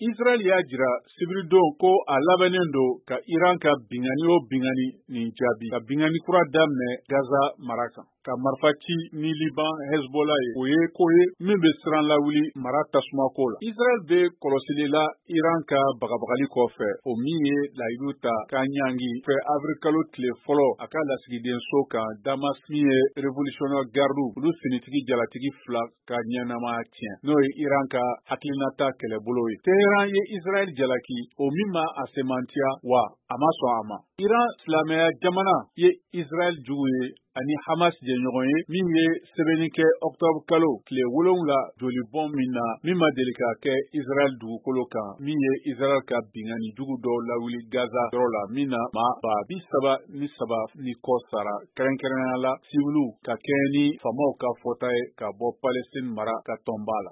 Israel y'a jira sibiridon ko a labɛnnen don ka Iran ka bingani o bingani nin jaabi ka bingani kura daminɛ Gaza mara kan. Ka marifa ci ni Liban Hezbollah ye. O ye ko ye min bɛ siran lawuli mara tasuma ko la. Israel bɛ kɔlɔsili la Iran ka bagabagali kɔfɛ. O min ye layidu ta k'a ɲangi fɛ avril kalo tile fɔlɔ a ka lasigiden so kan Damas min ye révolutionnaire garde olu finitigi jalatigi fila ka ɲɛnamaya tiɲɛ. N'o ye Iran ka hakilinata kɛlɛbolo ye. Teheran ye Israel jalaki o min ma a semantiya wa a ma sɔn a ma. Iran silamɛya jamana ye Israel jugu ye ani Hamas jɛɲɔgɔn ye min ye sɛbɛnni kɛ octobre kalo tile 7 jolibɔn min na min ma deli ka kɛ Israel dugukolo kan min ye Israel ka bingani jugu dɔw lawuli Gaza yɔrɔ la min na maa 33 ni kɔ sara kɛrɛnkɛrɛnnenya la siwiliw ka kɛɲɛ ni famaw ka fɔta ye ka bɔ Palestine mara ka tɔnba la.